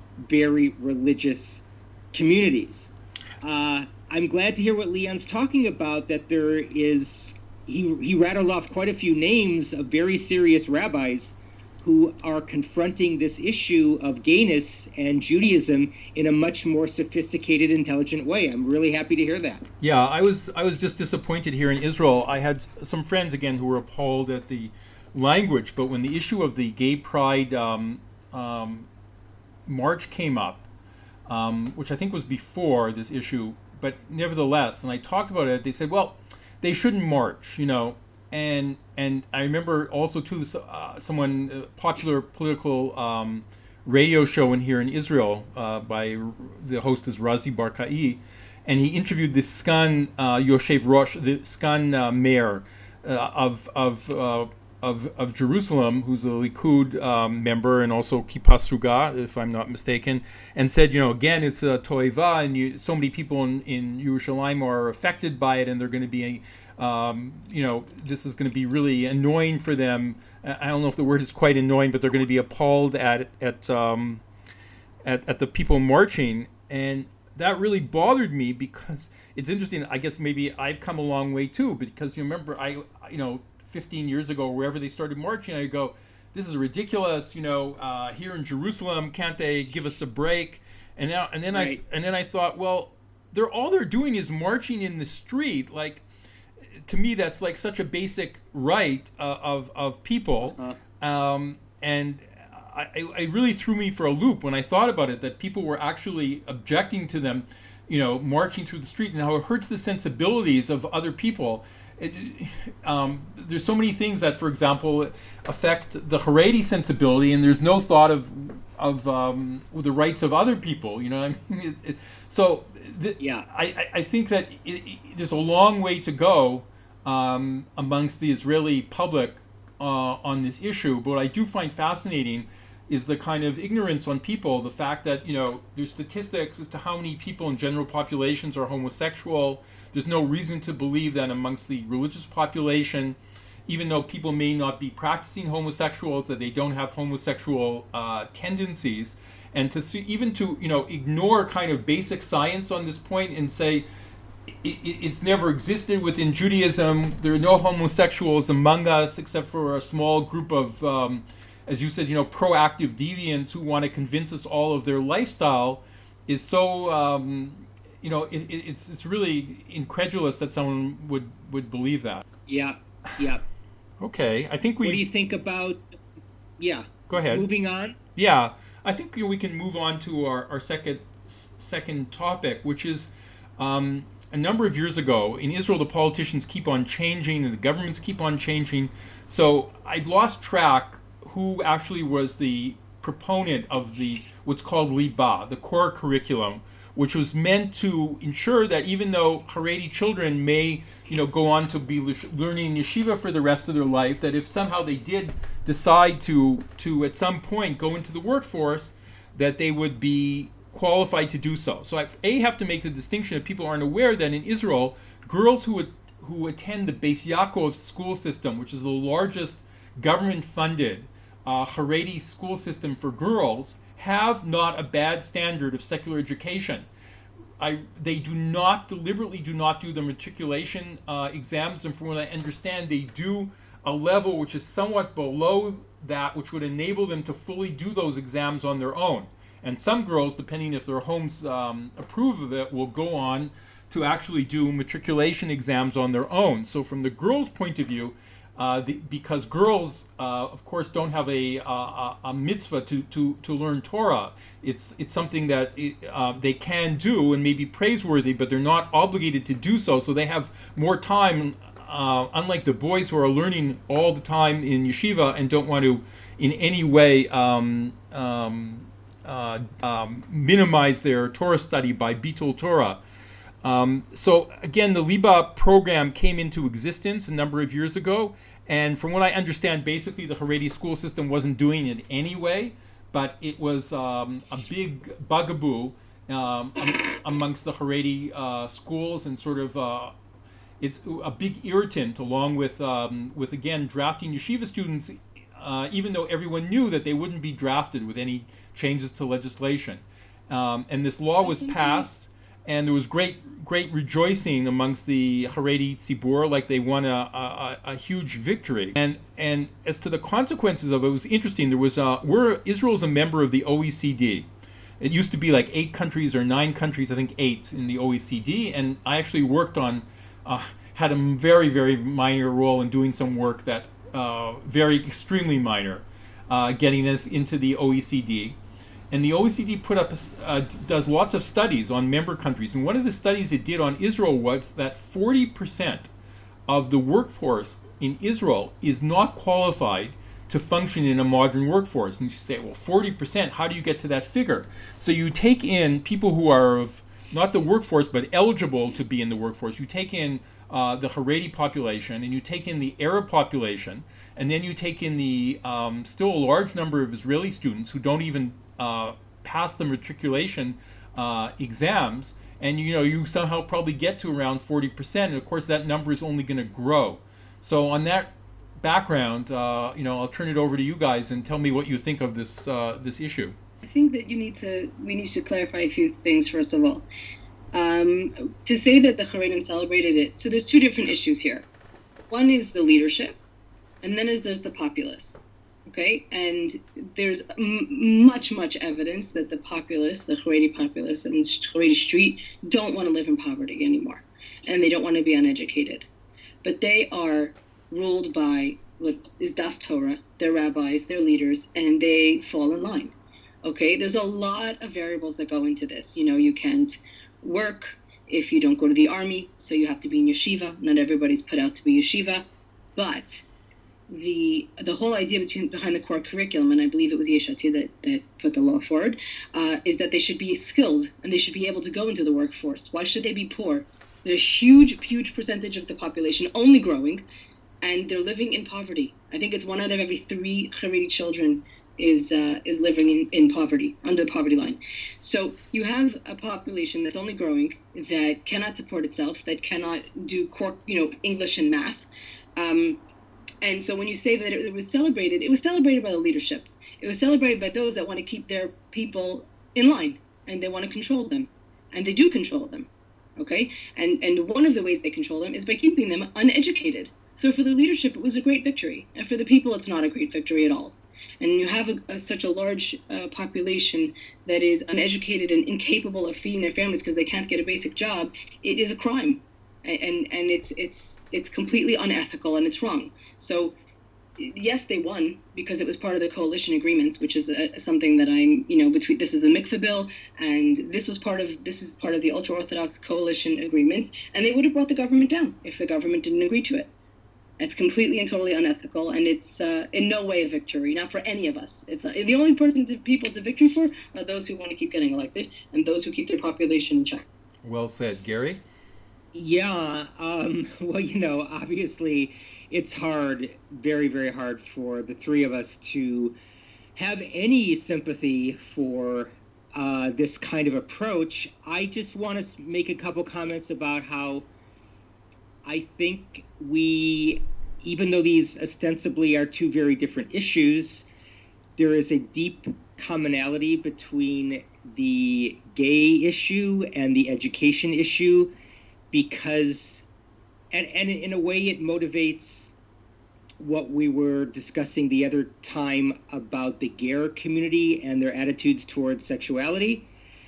very religious communities. Uh, I'm glad to hear what Leon's talking about, that there is, he, he rattled off quite a few names of very serious rabbis who are confronting this issue of gayness and Judaism in a much more sophisticated, intelligent way. I'm really happy to hear that. Yeah, I was I was just disappointed here in Israel. I had some friends, again, who were appalled at the language, but when the issue of the gay pride um, um, march came up, um, which I think was before this issue, but nevertheless, and I talked about it, they said, well, they shouldn't march, you know. And and I remember also too uh, someone uh, popular political um, radio show in here in Israel uh, by the host is Razi Barkai, and he interviewed the Sgan uh, Yoshev Rosh, the Sgan uh, mayor uh, of of uh, of of Jerusalem, who's a Likud um, member and also Kippah Sruga, if I'm not mistaken, and said, you know, again, it's a toeva, and you, so many people in, in Yerushalayim are affected by it, and they're going to be, um, you know, this is going to be really annoying for them. I don't know if the word is quite annoying, but they're going to be appalled at at um, at, at the people marching, and that really bothered me because it's interesting. I guess maybe I've come a long way too, because you remember, I, you know, fifteen years ago, wherever they started marching, I go, this is ridiculous, you know, uh, here in Jerusalem, can't they give us a break? And now, and then Right. I, and then I thought, well, they're all they're doing is marching in the street. Like, to me, that's like such a basic right uh, of of people, Uh-huh. um, and I, it really threw me for a loop when I thought about it. That people were actually objecting to them you know, marching through the street, and how it hurts the sensibilities of other people. It, um, there's so many things that, for example, affect the Haredi sensibility, and there's no thought of of um, the rights of other people. You know what I mean? It, it, so the, yeah, I, I think that it, it, there's a long way to go um, amongst the Israeli public uh, on this issue. But what I do find fascinating is the kind of ignorance on people, the fact that, you know, there's statistics as to how many people in general populations are homosexual. There's no reason to believe that amongst the religious population, even though people may not be practicing homosexuals, that they don't have homosexual uh, tendencies. And to see, even to, you know, ignore kind of basic science on this point and say it, it's never existed within Judaism. There are no homosexuals among us except for a small group of um, as you said, you know, proactive deviants who want to convince us all of their lifestyle, is so, um, you know, it, it, it's it's really incredulous that someone would, would believe that. Yeah, yeah. Okay, I think we. What do you think about? Yeah. Go ahead. Moving on. Yeah, I think, you know, we can move on to our, our second second topic, which is um, a number of years ago in Israel, the politicians keep on changing and the governments keep on changing. So I'd lost track who actually was the proponent of the what's called Liba, the core curriculum, which was meant to ensure that even though Haredi children may, you know, go on to be learning in yeshiva for the rest of their life, that if somehow they did decide to to at some point go into the workforce, that they would be qualified to do so. So I a have to make the distinction if people aren't aware that in Israel, girls who who attend the Beis Yaakov school system, which is the largest government-funded Uh, Haredi school system for girls, have not a bad standard of secular education. I, they do not, deliberately do not do the matriculation uh, exams, and from what I understand, they do a level which is somewhat below that, which would enable them to fully do those exams on their own. And some girls, depending if their homes um, approve of it, will go on to actually do matriculation exams on their own. So from the girls' point of view, Uh, the, because girls, uh, of course, don't have a, a, a mitzvah to, to, to learn Torah. It's it's something that it, uh, they can do and may be praiseworthy, but they're not obligated to do so. So they have more time, uh, unlike the boys who are learning all the time in yeshiva and don't want to in any way um, um, uh, um, minimize their Torah study by bitul Torah. Um, so again, the Liba program came into existence a number of years ago, and from what I understand, basically the Haredi school system wasn't doing it anyway, but it was um, a big bugaboo um, amongst the Haredi uh, schools, and sort of uh, it's a big irritant, along with um, with again drafting yeshiva students, uh, even though everyone knew that they wouldn't be drafted with any changes to legislation, um, and this law was passed. And there was great, great rejoicing amongst the Haredi tzibur, like they won a, a, a huge victory. And and as to the consequences of it, it was interesting. There was a, we're Israel's a member of the O E C D. It used to be like eight countries or nine countries, I think eight in the O E C D. And I actually worked on, uh, had a very, very minor role in doing some work that uh, very extremely minor, uh, getting us into the O E C D. And the O E C D put up a, uh, does lots of studies on member countries. And one of the studies it did on Israel was that forty percent of the workforce in Israel is not qualified to function in a modern workforce. And you say, well, forty percent, how do you get to that figure? So you take in people who are of not the workforce, but eligible to be in the workforce. You take in uh, the Haredi population, and you take in the Arab population, and then you take in the um, still a large number of Israeli students who don't even Uh, pass the matriculation uh, exams, and you know you somehow probably get to around forty percent, and of course that number is only going to grow. So on that background, uh, you know, I'll turn it over to you guys and tell me what you think of this uh, this issue. I think that you need to we need to clarify a few things first of all. Um, to say that the Haredim celebrated it, so there's two different issues here. One is the leadership, and then is there's the populace. Okay, and there's m- much, much evidence that the populace, the Haredi populace and Haredi street, don't want to live in poverty anymore, and they don't want to be uneducated. But they are ruled by what is Das Torah, their rabbis, their leaders, and they fall in line. Okay, there's a lot of variables that go into this. You know, you can't work, if you don't go to the army, so you have to be in yeshiva. Not everybody's put out to be yeshiva, but the the whole idea between, behind the core curriculum, and I believe it was Yesh Atid that, that put the law forward, uh, is that they should be skilled and they should be able to go into the workforce. Why should they be poor? They're a huge, huge percentage of the population, only growing, and they're living in poverty. I think it's one out of every three Haredi children is uh, is living in, in poverty, under the poverty line. So you have a population that's only growing, that cannot support itself, that cannot do core, you know, English and math. Um, and so when you say that it, it was celebrated, it was celebrated by the leadership. It was celebrated by those that want to keep their people in line, and they want to control them, and they do control them. Okay, and and one of the ways they control them is by keeping them uneducated. So for the leadership, it was a great victory, and for the people, it's not a great victory at all. And you have a, a, such a large uh, population that is uneducated and incapable of feeding their families because they can't get a basic job. It is a crime, and and, and it's it's it's completely unethical, and it's wrong. So yes, they won because it was part of the coalition agreements, which is a, something that I'm, you know, between, this is the mikveh bill, and this was part of, this is part of the ultra-Orthodox coalition agreements, and they would have brought the government down if the government didn't agree to it. It's completely and totally unethical, and it's uh, in no way a victory, not for any of us. It's not, the only person, to, people it's a victory for are those who want to keep getting elected, and those who keep their population in check. Well said. Gary? Yeah, um, well, you know, obviously it's hard, very, very hard for the three of us to have any sympathy for uh, this kind of approach. I just want to make a couple comments about how I think we, even though these ostensibly are two very different issues, there is a deep commonality between the gay issue and the education issue, because And, and in a way, it motivates what we were discussing the other time about the Ger community and their attitudes towards sexuality,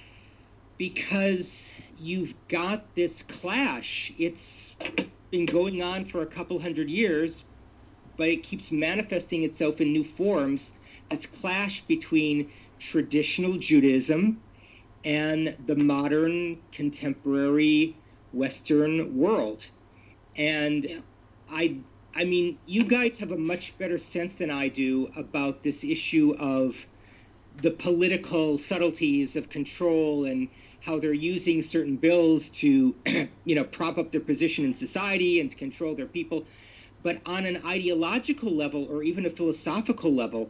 because you've got this clash. It's been going on for a couple hundred years, but it keeps manifesting itself in new forms. This clash between traditional Judaism and the modern, contemporary Western world. And yeah. I I mean, you guys have a much better sense than I do about this issue of the political subtleties of control and how they're using certain bills to, you know, prop up their position in society and to control their people. But on an ideological level or even a philosophical level,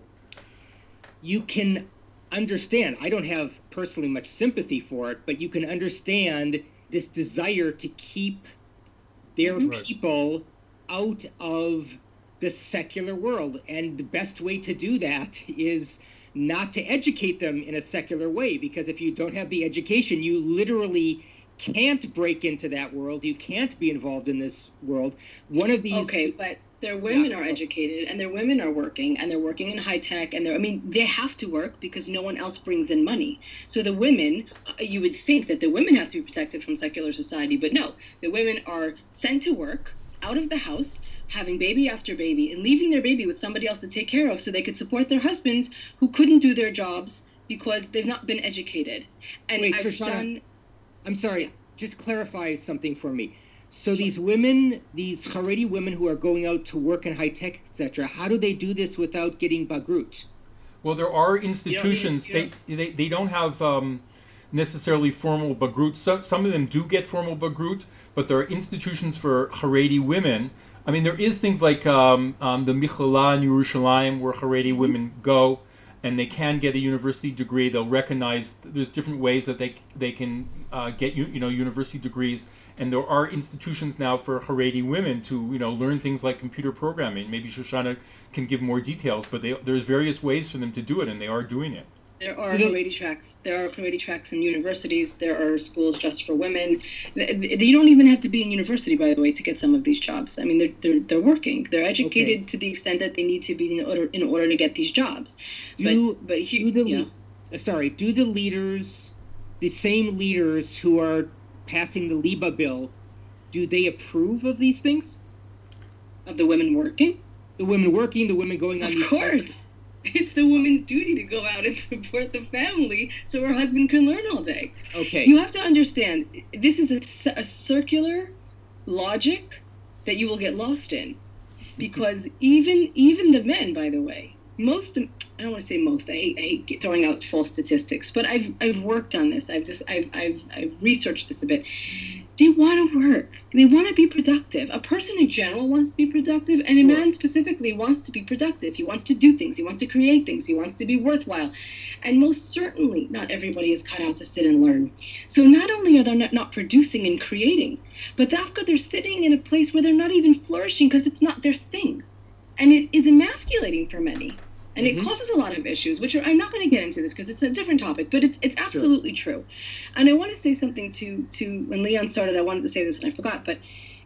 you can understand. I don't have personally much sympathy for it, but you can understand this desire to keep their mm-hmm. people out of the secular world. And the best way to do that is not to educate them in a secular way, because if you don't have the education, you literally can't break into that world. You can't be involved in this world. One of these... Okay, but their women yeah. are educated, and their women are working, and they're working in high tech, and they're, I mean, they have to work because no one else brings in money. So the women, you would think that the women have to be protected from secular society, but no, the women are sent to work, out of the house, having baby after baby, and leaving their baby with somebody else to take care of so they could support their husbands who couldn't do their jobs because they've not been educated. And Wait, I've Shoshana, done... I'm sorry, just clarify something for me. So these women, these Haredi women who are going out to work in high tech, et cetera, how do they do this without getting bagrut? Well, there are institutions, yeah, yeah. They, they they don't have um, necessarily formal bagrut. So, some of them do get formal bagrut, but there are institutions for Haredi women. I mean, there is things like um, um, the Michlala in Yerushalayim, where Haredi women go, and they can get a university degree. They'll recognize there's different ways that they they can uh, get you, you know university degrees, and there are institutions now for Haredi women to you know learn things like computer programming. Maybe Shoshana can give more details, but they, there's various ways for them to do it, and they are doing it. There are Haredi tracks. There are Haredi tracks in universities. There are schools just for women. You don't even have to be in university, by the way, to get some of these jobs. I mean, they're they're, they're working. They're educated okay. to the extent that they need to be in order in order to get these jobs. Do, but but he, do the yeah. sorry, do the leaders, the same leaders who are passing the Liba bill, do they approve of these things? Of the women working? The women working, the women going on of these. Of course. It's the woman's duty to go out and support the family so her husband can learn all day. Okay. You have to understand, this is a, a circular logic that you will get lost in. Because even even the men, by the way, most of, I don't want to say most, I hate, I hate throwing out false statistics, but I've I've worked on this. I've just I've I've I've researched this a bit. They want to work. They want to be productive. A person in general wants to be productive, and Sure. a man specifically wants to be productive. He wants to do things. He wants to create things. He wants to be worthwhile. And most certainly, not everybody is cut out to sit and learn. So not only are they not, not producing and creating, but Dafka, they're sitting in a place where they're not even flourishing because it's not their thing. And it is emasculating for many. And Mhm. it causes a lot of issues, which are, I'm not going to get into this because it's a different topic, but it's it's absolutely true. And I want to say something to, to when Leon started, I wanted to say this and I forgot, but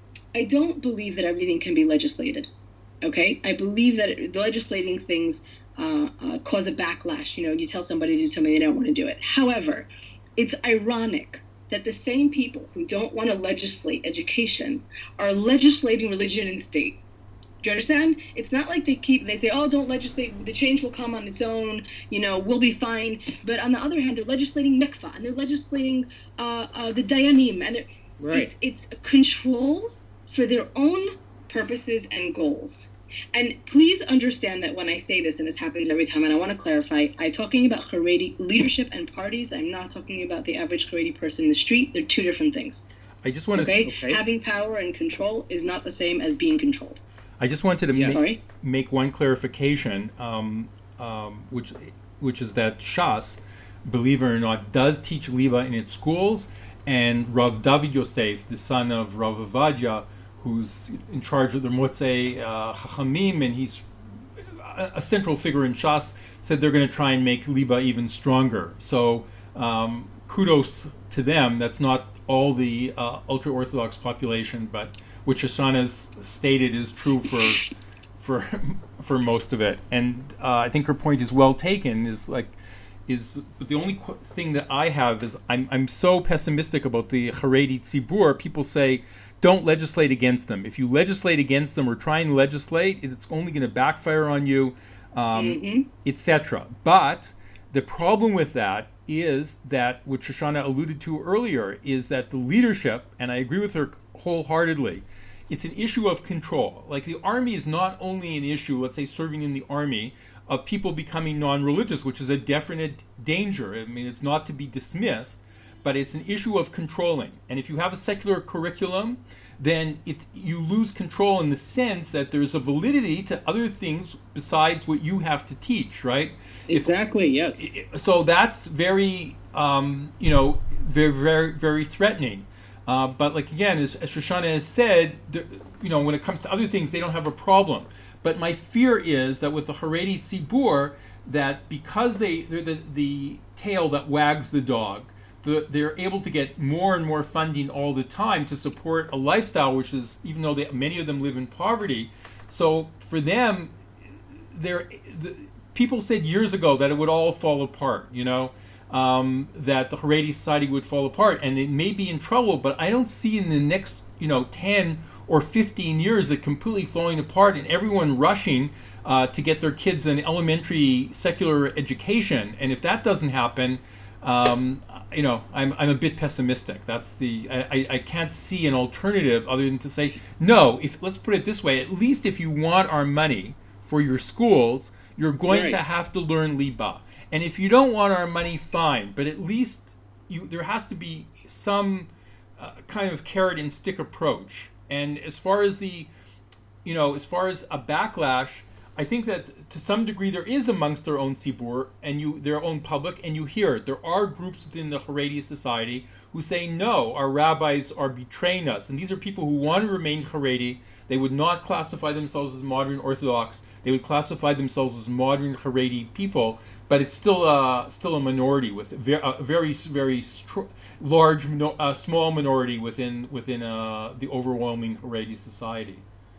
I don't believe that everything can be legislated. Okay? I believe that it, legislating things uh, uh, cause a backlash. You know, you tell somebody to do something, they don't want to do it. However, it's ironic that the same people who don't want to legislate education are legislating religion and state. Do you understand? It's not like they keep, they say, oh, don't legislate, the change will come on its own, you know, we'll be fine. But on the other hand, they're legislating mikvah, and they're legislating uh, uh, the dayanim, and they're, Right. it's, it's control for their own purposes and goals. And please understand that when I say this, and this happens every time, and I want to clarify, I'm talking about Haredi leadership and parties. I'm not talking about the average Haredi person in the street. They're two different things. I just want to. Okay? okay. Having power and control is not the same as being controlled. I just wanted to Yeah. make, Sorry? make one clarification, um, um, which which is that Shas, believe it or not, does teach Liba in its schools, and Rav David Yosef, the son of Rav Avadia, who's in charge of the Motzei uh, Chachamim, and he's a, a central figure in Shas, said they're going to try and make Liba even stronger. So um, kudos to them. That's not all the uh, ultra-Orthodox population, but which Shoshana's stated is true for for for most of it. And uh, I think her point is well taken. Is like is but the only qu- thing that I have is I'm I'm so pessimistic about the Haredi Tzibur. People say don't legislate against them. If you legislate against them or try and legislate, it's only going to backfire on you, um, Mm-hmm. et cetera. But the problem with that is that what Shoshana alluded to earlier is that the leadership, and I agree with her wholeheartedly, it's an issue of control. Like the army is not only an issue, let's say serving in the army, of people becoming non-religious, which is a definite danger. I mean, it's not to be dismissed, but it's an issue of controlling. And if you have a secular curriculum, then it you lose control in the sense that there's a validity to other things besides what you have to teach, right? Exactly. Yes. So that's very, um, you know, very, very, very threatening. Uh, but like again, as, as Shoshana has said, there, you know, when it comes to other things, they don't have a problem. But my fear is that with the Haredi Tzibur, that because they they're the, the tail that wags the dog, the, they're able to get more and more funding all the time to support a lifestyle, which is, even though they, many of them live in poverty. So for them, they're the, people said years ago that it would all fall apart, you know, um, that the Haredi society would fall apart, and it may be in trouble, but I don't see in the next, you know, ten or fifteen years it completely falling apart and everyone rushing uh, to get their kids an elementary secular education. And if that doesn't happen, um, you know, I'm, I'm a bit pessimistic. That's the, I, I can't see an alternative other than to say, no, if let's put it this way, at least if you want our money for your schools, you're going Right. to have to learn Liba. And if you don't want our money, fine. But at least you, there has to be some uh, kind of carrot and stick approach. And as far as the, you know, as far as a backlash, I think that to some degree there is amongst their own tzibur and you, their own public, and you hear it. There are groups within the Haredi society who say, no, our rabbis are betraying us. And these are people who want to remain Haredi. They would not classify themselves as modern Orthodox. They would classify themselves as modern Haredi people, but it's still uh, still a minority, with a very, a very, very str- large, uh, small minority within within uh, the overwhelming Haredi society.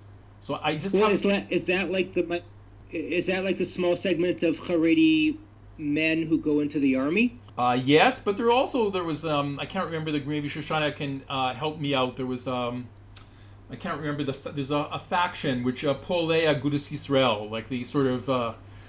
So I just Well, have, is that is that like the is that like the small segment of Haredi men who go into the army? uh, yes, but there also there was um, I can't remember the maybe Shoshana can uh, help me out. There was um, I can't remember the there's a, a faction which uh, Polei Agudas Yisrael, like the sort of uh,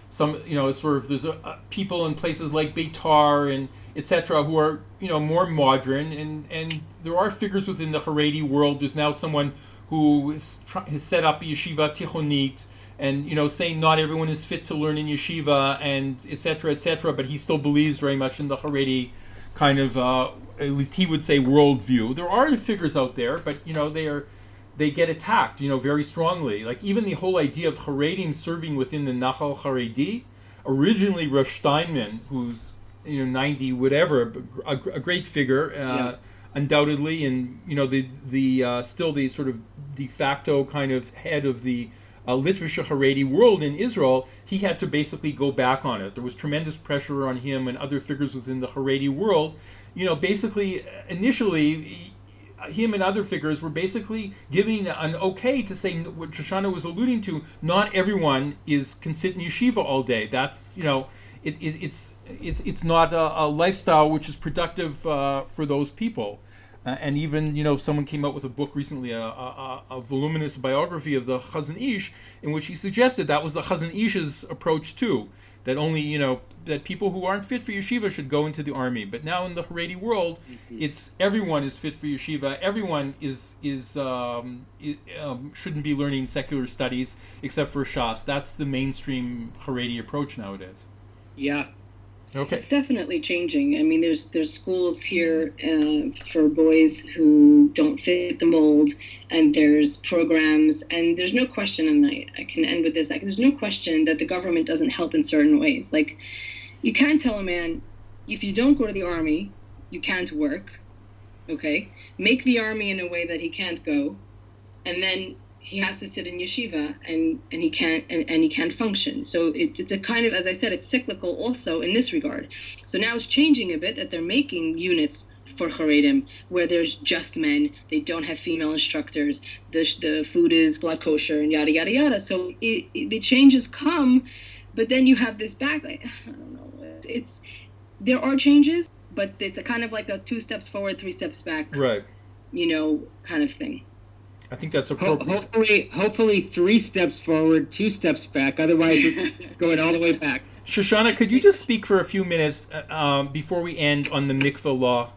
some, you know, sort of there's a, a people in places like Beitar and et cetera who are, you know, more modern, and and there are figures within the Haredi world. There's now someone who is, has set up a yeshiva tichonit, and, you know, saying not everyone is fit to learn in yeshiva, and et cetera, et cetera. But he still believes very much in the Haredi kind of, uh, at least he would say, worldview. There are figures out there, but, you know, they are. They get attacked, you know, very strongly. Like even the whole idea of Haredim serving within the Nachal Haredi, originally Rav Steinman, who's, you know, ninety whatever, a, a great figure, uh, yeah. undoubtedly, and, you know, the the uh, still the sort of de facto kind of head of the uh, Litvische Haredi world in Israel. He had to basically go back on it. There was tremendous pressure on him and other figures within the Haredi world. You know, basically, initially, him and other figures were basically giving an okay to say what Shoshana was alluding to. Not everyone is can sit in yeshiva all day. That's, you know, it, it, it's it's it's not a, a lifestyle which is productive uh, for those people. Uh, and even, you know, someone came out with a book recently, a, a, a voluminous biography of the Chazon Ish, in which he suggested that was the Chazon Ish's approach too. That only, you know, that people who aren't fit for yeshiva should go into the army. But now in the Haredi world, mm-hmm. it's everyone is fit for yeshiva. Everyone is is um, it, um, shouldn't be learning secular studies except for Shas. That's the mainstream Haredi approach nowadays. Yeah. Okay. It's definitely changing. I mean, there's there's schools here uh, for boys who don't fit the mold, and there's programs, and there's no question, and I, I can end with this, like, there's no question that the government doesn't help in certain ways. Like, you can't tell a man, if you don't go to the army, you can't work, okay? Make the army in a way that he can't go, and then he has to sit in yeshiva, and, and he can't and, and he can't function. So it, it's a kind of, as I said, it's cyclical also in this regard. So now it's changing a bit that they're making units for Haredim where there's just men. They don't have female instructors. The the food is blood kosher and yada yada yada. So it, it, the changes come, but then you have this back. Like, I don't know. It's, it's there are changes, but it's a kind of like a two steps forward, three steps back. Right. You know, kind of thing. I think that's appropriate. Hopefully, hopefully three steps forward, two steps back. Otherwise, it's going all the way back. Shoshana, could you just speak for a few minutes uh, um, before we end on the mikveh law?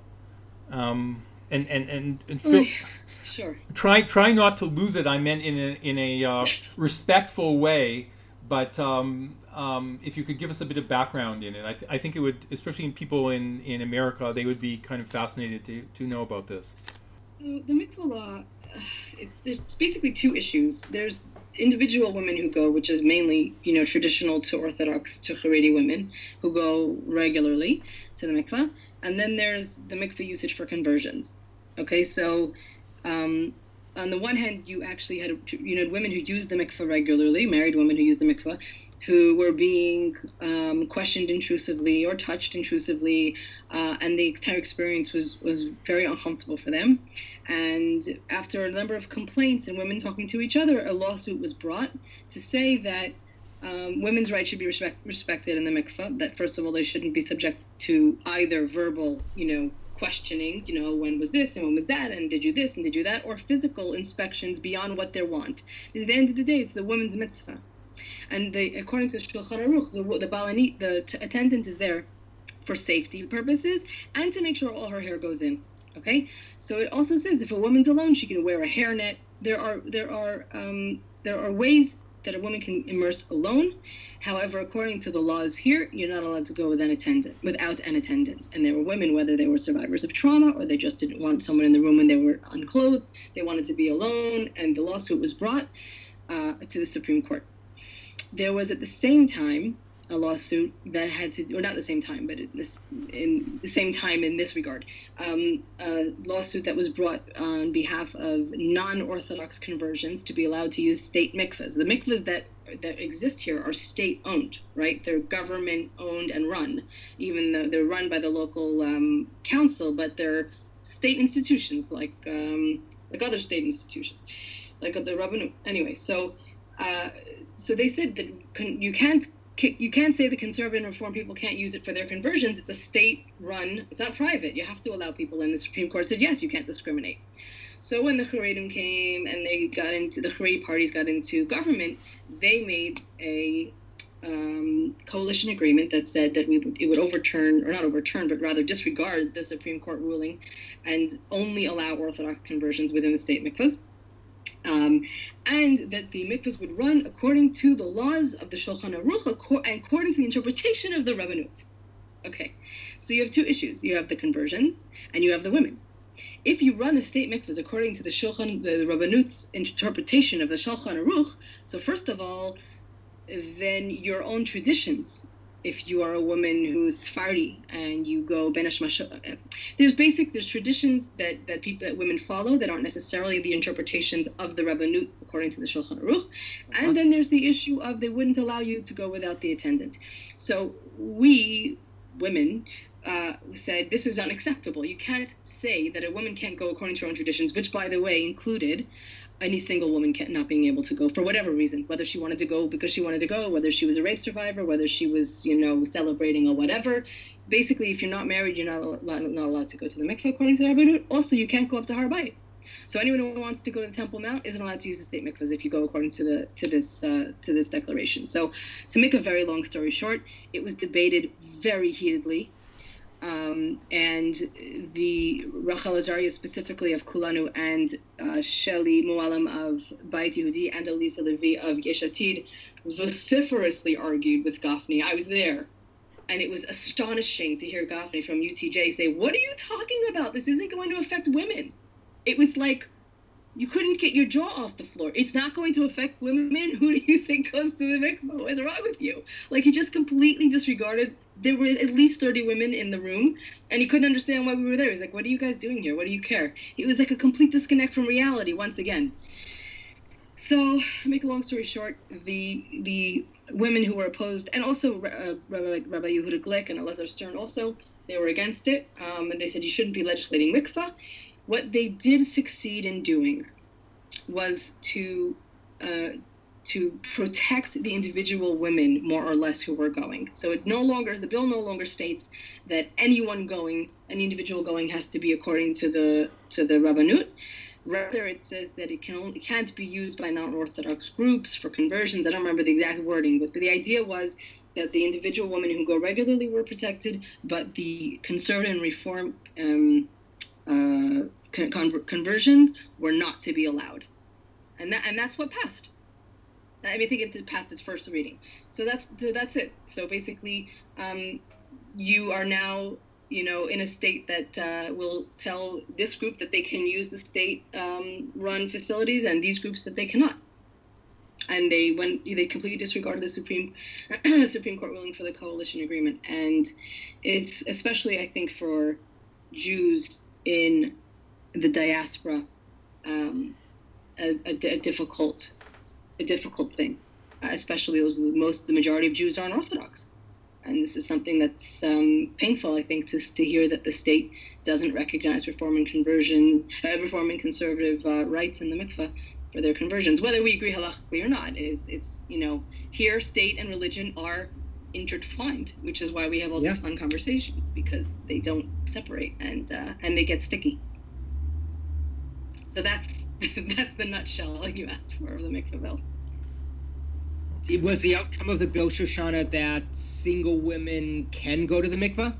Um, and and and, and Phil, sure. Try try not to lose it. I meant in a in a uh, respectful way, but um, um, if you could give us a bit of background in it, I, th- I think it would, especially in people in, in America, they would be kind of fascinated to to know about this. The, the mikveh law. It's there's basically two issues. There's individual women who go, which is mainly, you know, traditional to Orthodox to Haredi women who go regularly to the mikveh, and then there's the mikveh usage for conversions. Okay, so um, on the one hand, you actually had you know women who used the mikveh regularly, married women who used the mikveh, who were being um, questioned intrusively or touched intrusively, uh, and the entire experience was was very uncomfortable for them. And after a number of complaints and women talking to each other, a lawsuit was brought to say that um, women's rights should be respect, respected in the mikveh, that first of all, they shouldn't be subject to either verbal, you know, questioning, you know, when was this and when was that, and did you this and did you that, or physical inspections beyond what they want. At the end of the day, it's the women's mitzvah. And they, according to the Shulchan Aruch, the, the balanit, the t- attendant is there for safety purposes and to make sure all her hair goes in. Okay, so it also says if a woman's alone, she can wear a hairnet. There are there are um, there are ways that a woman can immerse alone. However, according to the laws here, you're not allowed to go with an attendant, without an attendant. And there were women, whether they were survivors of trauma or they just didn't want someone in the room when they were unclothed. They wanted to be alone, and the lawsuit was brought uh, to the Supreme Court. There was at the same time a lawsuit that had to, or not the same time, but in, this, in the same time in this regard, um, a lawsuit that was brought on behalf of non-Orthodox conversions to be allowed to use state mikvahs. The mikvahs that that exist here are state-owned, right? They're government-owned and run, even though they're run by the local um, council, but they're state institutions like um, like other state institutions, like the Rabbanut. Anyway, so uh, so they said that con- you can't. You can't say the conservative and reform people can't use it for their conversions. It's a state-run. It's not private. You have to allow people in. The Supreme Court said, yes, you can't discriminate. So when the Haredim came and they got into, the Haredi parties got into government, they made a um, coalition agreement that said that we would, it would overturn, or not overturn, but rather disregard the Supreme Court ruling and only allow Orthodox conversions within the state mikvahs. Um, and that the mikvahs would run according to the laws of the Shulchan Aruch and according to the interpretation of the Rabbanut. Okay, so you have two issues. You have the conversions and you have the women. If you run the state mikvahs according to the Shulchan, the Rabbanut's interpretation of the Shulchan Aruch, so first of all, then your own traditions, if you are a woman who's Sephardi and you go Ben Hashmashot, there's basic, there's traditions that, that people, that women follow that aren't necessarily the interpretation of the Rabbanut according to the Shulchan Aruch. Uh-huh. And then there's the issue of they wouldn't allow you to go without the attendant. So we, women, uh, said this is unacceptable. You can't say that a woman can't go according to her own traditions, which, by the way, included any single woman can't, not being able to go for whatever reason, whether she wanted to go because she wanted to go, whether she was a rape survivor, whether she was, you know, celebrating or whatever. Basically, if you're not married, you're not, not, not allowed to go to the mikveh according to the Rabbanut. Also, you can't go up to Har Bayit. So anyone who wants to go to the Temple Mount isn't allowed to use the state mikvahs if you go according to the to this uh, to this declaration. So to make a very long story short, it was debated very heatedly. Um, and the Rachel Azaria specifically of Kulanu and uh, Shelley Mualim of Bayit Yehudi and Elisa Levi of Yesh Atid vociferously argued with Gafni. I was there, and it was astonishing to hear Gafni from U T J say, "What are you talking about? This isn't going to affect women." It was like you couldn't get your jaw off the floor. It's not going to affect women. Who do you think goes to the mikvah? What's wrong with you? Like, he just completely disregarded. There were at least thirty women in the room, and he couldn't understand why we were there. He was like, what are you guys doing here? What do you care? It was like a complete disconnect from reality once again. So, to make a long story short, the the women who were opposed, and also uh, Rabbi, Rabbi Yehuda Glick and Elazar Stern also, they were against it, um, and they said you shouldn't be legislating mikvah. What they did succeed in doing was to uh, to protect the individual women, more or less, who were going. So it no longer, the bill no longer states that anyone going, any individual going, has to be according to the to the Rabbanut. Rather, it says that it can only, it can't be used by non-Orthodox groups for conversions. I don't remember the exact wording, but the idea was that the individual women who go regularly were protected, but the conservative and reform um, uh, con- conversions were not to be allowed. And that and that's what passed. I mean, I think it passed its first reading. So that's so that's it. So basically, um, you are now, you know, in a state that uh, will tell this group that they can use the state-run um, facilities, and these groups that they cannot. And they went, they completely disregarded the Supreme Supreme Court ruling for the coalition agreement. And it's especially, I think, for Jews in the diaspora, um, a, a, a difficult. a difficult thing, uh, especially those most the majority of Jews aren't Orthodox, and this is something that's um, painful, I think, to to hear that the state doesn't recognize reform and conversion, uh, reform and conservative uh, rights in the mikveh for their conversions, whether we agree halachically or not. Is it's you know here state and religion are intertwined, which is why we have all yeah. this fun conversation, because they don't separate and uh, and they get sticky. So that's that's the nutshell you asked for of the mikveh bill. It was the outcome of the bill, Shoshana, that single women can go to the mikveh?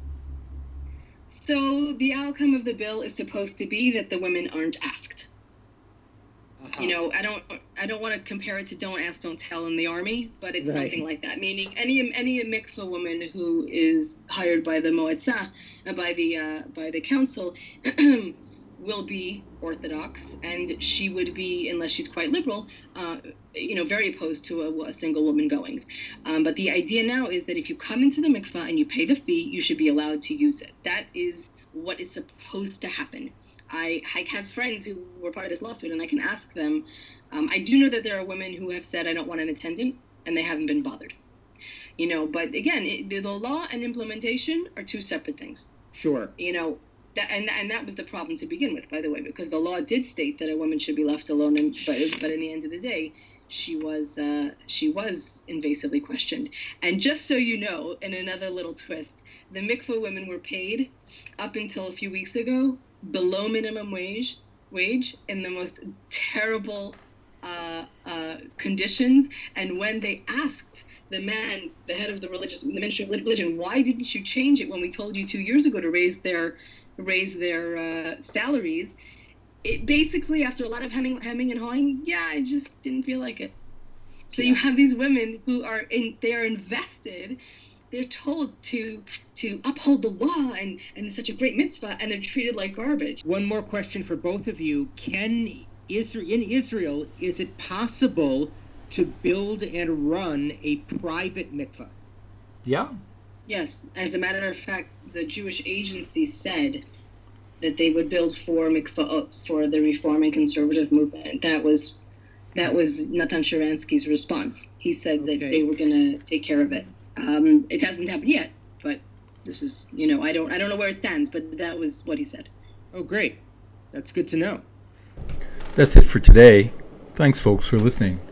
So the outcome of the bill is supposed to be that the women aren't asked. Uh-huh. You know, I don't I don't want to compare it to don't ask, don't tell in the army, but it's right. something like that. Meaning any any mikveh woman who is hired by the moetzah, uh, by the uh, by the council, will be Orthodox, and she would be, unless she's quite liberal, uh, you know, very opposed to a, a single woman going. Um, but the idea now is that if you come into the mikvah and you pay the fee, you should be allowed to use it. That is what is supposed to happen. I, I have friends who were part of this lawsuit, and I can ask them. Um, I do know that there are women who have said, I don't want an attendant, and they haven't been bothered. You know, but again, it, the, the law and implementation are two separate things. Sure. You know, That, and and that was the problem to begin with, by the way, because the law did state that a woman should be left alone, and but but in the end of the day, she was uh, she was invasively questioned. And just so you know, in another little twist, the mikveh women were paid up until a few weeks ago below minimum wage wage in the most terrible uh, uh, conditions. And when they asked the man, the head of the religious, the Ministry of Religion, why didn't you change it when we told you two years ago to raise their raise their uh, salaries? It basically, after a lot of hemming, hemming and hawing, yeah, I just didn't feel like it. So yeah. You have these women who are in, they are invested. They're told to to uphold the law, and, and it's such a great mitzvah, and they're treated like garbage. One more question for both of you. Can Israel, in Israel, is it possible to build and run a private mikvah? Yeah. Yes. As a matter of fact, the Jewish Agency said that they would build four mikvahot for the Reform and Conservative movement. That was that was Natan Sharansky's response. He said okay. that they were going to take care of it. Um, it hasn't happened yet, but this is, you know, I don't I don't know where it stands, but that was what he said. Oh, great. That's good to know. That's it for today. Thanks, folks, for listening.